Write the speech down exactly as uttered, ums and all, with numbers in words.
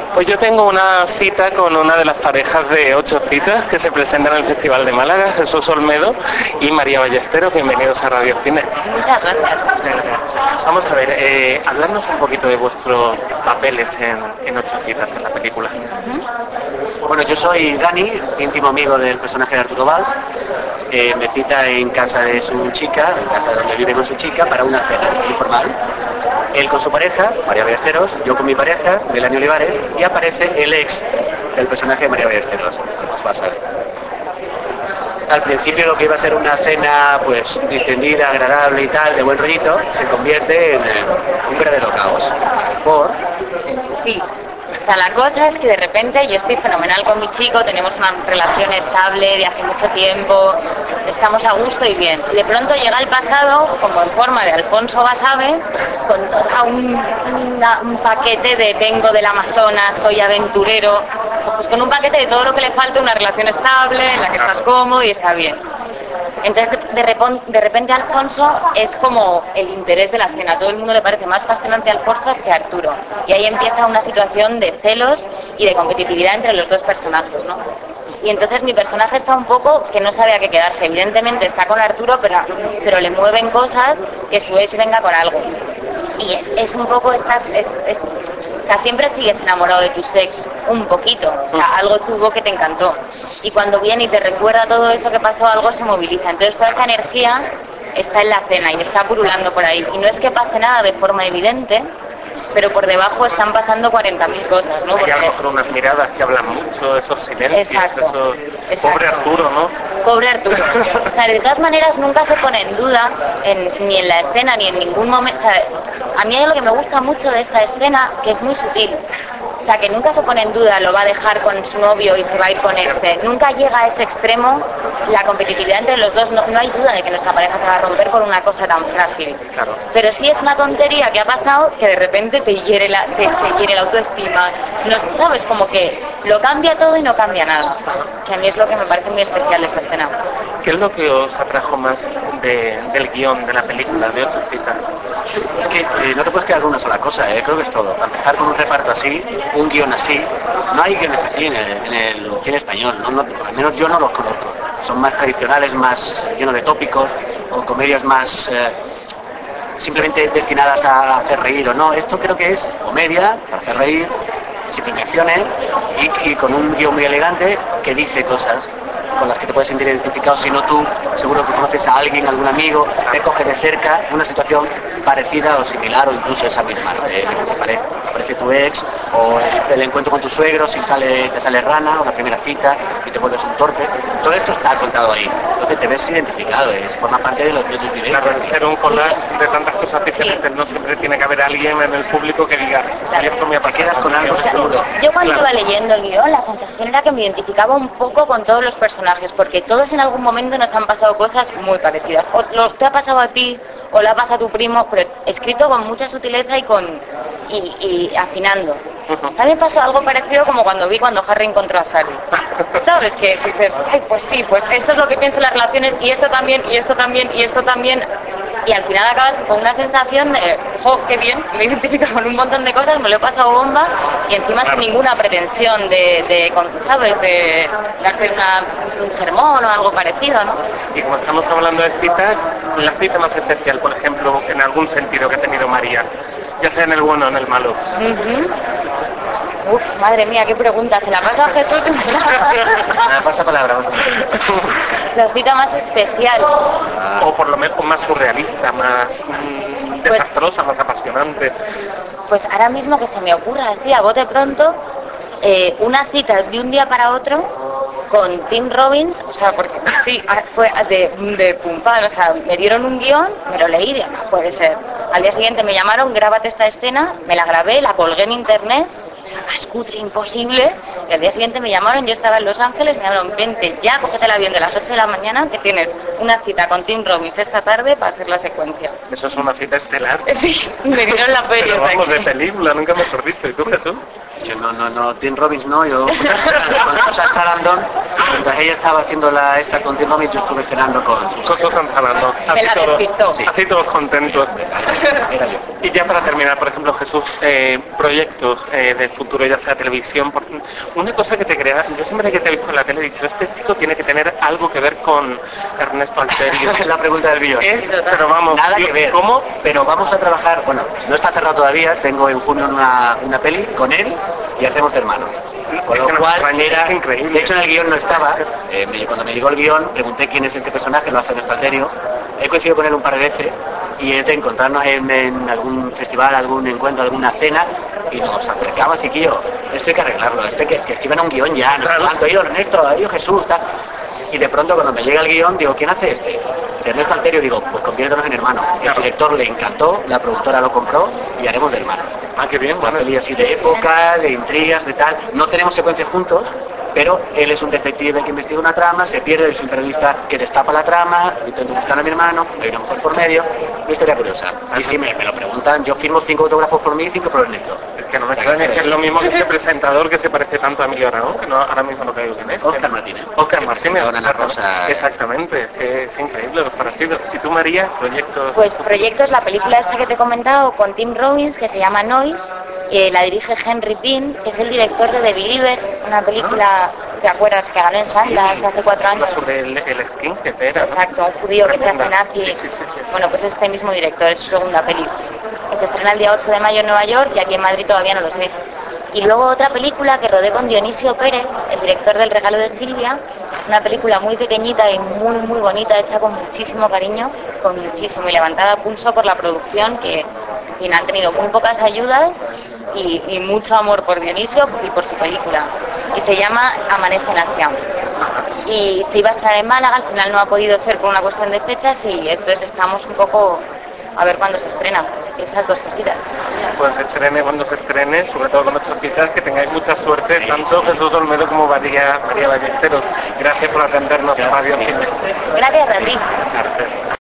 Pues yo tengo una cita con una de las parejas de ocho citas que se presentan en el Festival de Málaga, Jesús Olmedo y María Ballesteros. Bienvenidos a Radio Cine. Muchas gracias. Vamos a ver, eh, hablarnos un poquito de vuestros papeles en, en Ocho citas en la película. Uh-huh. Bueno, yo soy Dani, íntimo amigo del personaje de Arturo Valls. Eh, me cita en casa de su chica, en casa donde vive con su chica, para una cena informal. Él con su pareja, María Ballesteros, yo con mi pareja, Melanie Olivares, y aparece el ex del personaje de María Ballesteros. Os va a saber. Al principio lo que iba a ser una cena pues distendida, agradable y tal, de buen rollito, se convierte en eh, un verdadero caos. Por... Sí. O sea, la cosa es que de repente yo estoy fenomenal con mi chico, tenemos una relación estable de hace mucho tiempo, estamos a gusto y bien. Y de pronto llega el pasado, como en forma de Alfonso Basabe, con todo un, una, un paquete de vengo del Amazonas, soy aventurero, pues con un paquete de todo lo que le falta, una relación estable, en la que estás cómodo y está bien. Entonces de, repon, de repente Alfonso es como el interés de la cena, a todo el mundo le parece más fascinante Alfonso que Arturo. Y ahí empieza una situación de celos y de competitividad entre los dos personajes, ¿no? Y entonces mi personaje está un poco que no sabe a qué quedarse. Evidentemente está con Arturo, pero, pero le mueven cosas que su ex venga con algo. Y es, es un poco estas... Es, es, o sea, siempre sigues enamorado de tu ex, un poquito, o sea, algo tuvo que te encantó. Y cuando viene y te recuerda todo eso que pasó, algo se moviliza. Entonces toda esa energía está en la cena y está purulando por ahí. Y no es que pase nada de forma evidente, pero por debajo están pasando cuarenta mil cosas, ¿no? Hay a lo mejor unas miradas que hablan mucho, esos silencios, exacto, esos... exacto. Pobre Arturo, ¿no? Pobre Arturo. O sea, de todas maneras nunca se pone en duda, en, ni en la escena, ni en ningún momento. O sea, a mí hay algo que me gusta mucho de esta escena, que es muy sutil. O sea, que nunca se pone en duda, lo va a dejar con su novio y se va a ir con este. Nunca llega a ese extremo la competitividad entre los dos. No, no hay duda de que nuestra pareja se va a romper por una cosa tan frágil. Claro. Pero sí es una tontería que ha pasado que de repente te hiere la, te, te hiere la autoestima. No, ¿sabes? Como que lo cambia todo y no cambia nada. Que a mí es lo que me parece muy especial de esta escena. ¿Qué es lo que os atrajo más de, del guión de la película, de Ocho citas? Es que eh, no te puedes quedar con una sola cosa, eh, creo que es todo. Para empezar con un reparto así, un guión así, no hay guiones así en el, en el cine español, no, no, al menos yo no los conozco. Son más tradicionales, más llenos de tópicos, o comedias más eh, simplemente destinadas a hacer reír o no. Esto creo que es comedia para hacer reír, sin premiaciones y, y con un guión muy elegante que dice cosas con las que te puedes sentir identificado. Si no, tú seguro que conoces a alguien, algún amigo, te coge de cerca una situación parecida o similar o incluso esa misma, ¿no? Eh, que se parece, aparece tu ex o el, el encuentro con tus suegros y sale, te sale rana o la primera cita y te vuelves un torpe. Todo esto está contado ahí, entonces te ves identificado, es, forma parte de, lo, de tus vivencias. Claro, ser un collage de tantas cosas diferentes, no siempre tiene que haber alguien en el público que diga, y esto me ha pasado. Quedas con algo seguro. Yo cuando Claro. iba leyendo el guión, la sensación era que me identificaba un poco con todos los personajes, porque todos en algún momento nos han pasado cosas muy parecidas. O los te ha pasado a ti, o le ha pasado a tu primo, pero escrito con mucha sutileza y con y, y afinando. También pasó algo parecido como cuando vi cuando Harry encontró a Sally. ¿Sabes? Que dices, ay, pues sí, pues esto es lo que pienso en las relaciones, y esto también, y esto también, y esto también. Y al final acabas con una sensación de, jo, qué bien, me identifico con un montón de cosas, me lo he pasado bomba, y encima sin ninguna pretensión de, de ¿sabes? De darte una, un sermón o algo parecido, ¿no? Y como estamos hablando de citas, la cita más especial, por ejemplo, en algún sentido que ha tenido María, ya sea en el bueno o en el malo. Uh-huh. Uf, madre mía, qué pregunta, se la paso a Jesús y me Nada, pasa palabra. la cita más especial. O por lo menos más surrealista, más mm, Pues- desastrosa, más apasionante. Pues ahora mismo que se me ocurra así, a bote pronto, eh, una cita de un día para otro con Tim Robbins, o sea, porque sí, fue de, de pum pam, o sea, me dieron un guión, me lo leí, y no puede ser. Al día siguiente me llamaron, grábate esta escena, me la grabé, la colgué en internet, o sea, más cutre imposible, y al día siguiente me llamaron, yo estaba en Los Ángeles, me llamaron, vente ya, cógete el avión de las ocho de la mañana, que tienes una cita con Tim Robbins esta tarde para hacer la secuencia. Eso es una cita estelar. Sí, me dieron la feria. Pero o sea vamos, de que- película, nunca mejor dicho. ¿Y tú, Jesús? Yo no, no, no, Tim Robbins no, yo con Susan Sarandon Entonces ella estaba haciendo la esta con Tim Robbins, yo estuve cenando con sus Con Susan Sarandon. Me Así la todos, despistó. sí. Así todos contentos. era yo. Y ya para terminar, por ejemplo, Jesús, eh, proyectos eh, de futuro, ya sea televisión, por... una cosa que te crea, yo siempre que te he visto en la tele he dicho, este chico tiene que tener algo que ver con Ernesto Alterio. Es la pregunta del guión. Es, pero vamos, Nada yo- que ver. ¿cómo? Pero vamos a trabajar, bueno, no está cerrado todavía, tengo en junio una, una peli con él y hacemos de hermanos. Por Es lo que nos cual extraña, era, es increíble. de hecho en el guión no estaba, eh, me- cuando me llegó el guión pregunté quién es este personaje, lo hace Ernesto Alterio, he coincidido con él un par de veces y es de encontrarnos en, en algún festival, algún encuentro, alguna cena y nos acercaba así que yo, esto hay que arreglarlo, esto hay que, que escriban un guión ya, no sé Claro. cuánto, yo Ernesto, yo Jesús, tal. Y de pronto cuando me llega el guión digo, ¿quién hace este? De Ernesto Alterio digo, pues conviértanos en hermanos. Y al Claro. director le encantó, la productora lo compró y haremos de hermanos. Ah, qué bien, Una bueno. peli así de época, de intrigas, de tal. No tenemos secuencias juntos, pero él es un detective que investiga una trama, se pierde, es un periodista que destapa la trama, intento buscar a mi hermano, hay una mujer por medio, una historia curiosa. Y si me, me lo preguntan, yo firmo cinco autógrafos por mí y cinco por Ernesto. Es que no me O sea, extraña, que es lo mismo que ese presentador que se parece tanto a Emilio Aragón, que no, ahora mismo no caigo quién es. Óscar Martínez. Óscar Que Martínez. presentaba una cosa- Exactamente, es que es increíble los parecidos. ¿Y tú, María, proyectos? Pues proyectos, la película esta que te he comentado con Tim Robbins, que se llama Noise, que la dirige Henry Pym, que es el director de The Believer, una película, ¿te acuerdas? Que ganó en Sundance hace cuatro años. Sobre el, el skinhead era, ¿no? Exacto, un judío que se hace Tremenda. nazi. Sí, sí, sí, sí. Bueno, pues este mismo director, es su segunda película. Que se estrena el día ocho de mayo en Nueva York y aquí en Madrid todavía no lo sé. Y luego otra película que rodé con Dionisio Pérez, el director del Regalo de Silvia, una película muy pequeñita y muy muy bonita, hecha con muchísimo cariño, con muchísimo y levantada a pulso por la producción, que en fin, han tenido muy pocas ayudas y, y mucho amor por Dionisio y por su película. Y se llama Amanece en Asia. Y se iba a estrenar en Málaga, al final no ha podido ser por una cuestión de fechas y entonces estamos un poco a ver cuándo se estrena. Así que esas dos cositas. Pues se estrene cuando se estrene, sobre todo con nuestras citas, que tengáis mucha suerte, tanto Jesús Olmedo como María, María Ballesteros. Gracias por atendernos a Radio Cine. Gracias a ti. Gracias.